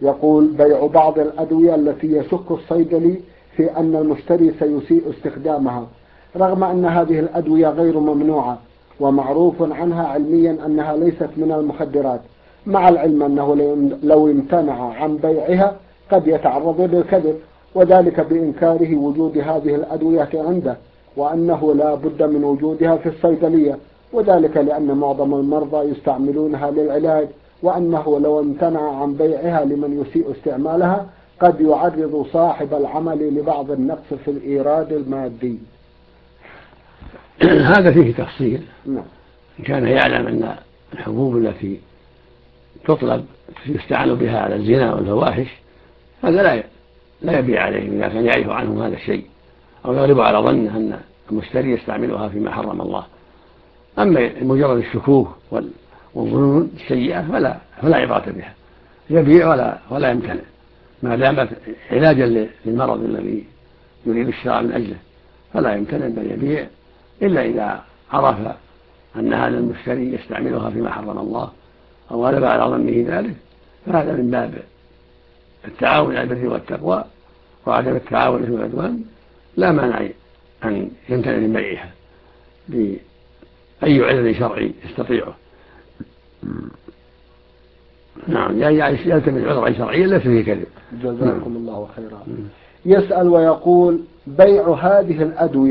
يقول: بيع بعض الأدوية التي يشك الصيدلي في أن المشتري سيسيء استخدامها، رغم أن هذه الأدوية غير ممنوعة ومعروف عنها علميا أنها ليست من المخدرات، مع العلم أنه لو امتنع عن بيعها قد يتعرض للكذب، وذلك بإنكاره وجود هذه الأدوية عنده، وأنه لا بد من وجودها في الصيدلية، وذلك لأن معظم المرضى يستعملونها للعلاج، وأنه لو امتنع عن بيعها لمن يسيء استعمالها قد يعرض صاحب العمل لبعض النقص في الإيراد المادي. هذا فيه تفصيل. نعم. إن كان يعلم أن الحبوب التي تطلب يستعان بها على الزنا والفواحش هذا لا يبيع عليه إذا كان يعرف عنه هذا الشيء أو يغلب على ظنه أن المشتري يستعملها فيما حرم الله. أما مجرد الشكوك والظنون السيئة فلا عبرة بها، يبيع ولا يمتنع ما دامت علاجا للمرض الذي يريد الشراء من أجله، فلا يمتنع بل يبيع، إلا إذا عرف أن هذا المشتري يستعملها فيما حرم الله أو غلب على ظنه ذلك، فهذا من باب التعاون على البر والتقوى وعدم التعاون على الإثم والعدوان، لا مانع أن يمتنع من بيعها بأي عذر شرعي يستطيعه. نعم، يلتمس عذرا شرعيا ليس فيه كذب. جزاكم الله خيرا. يسأل ويقول: بيع هذه الأدوية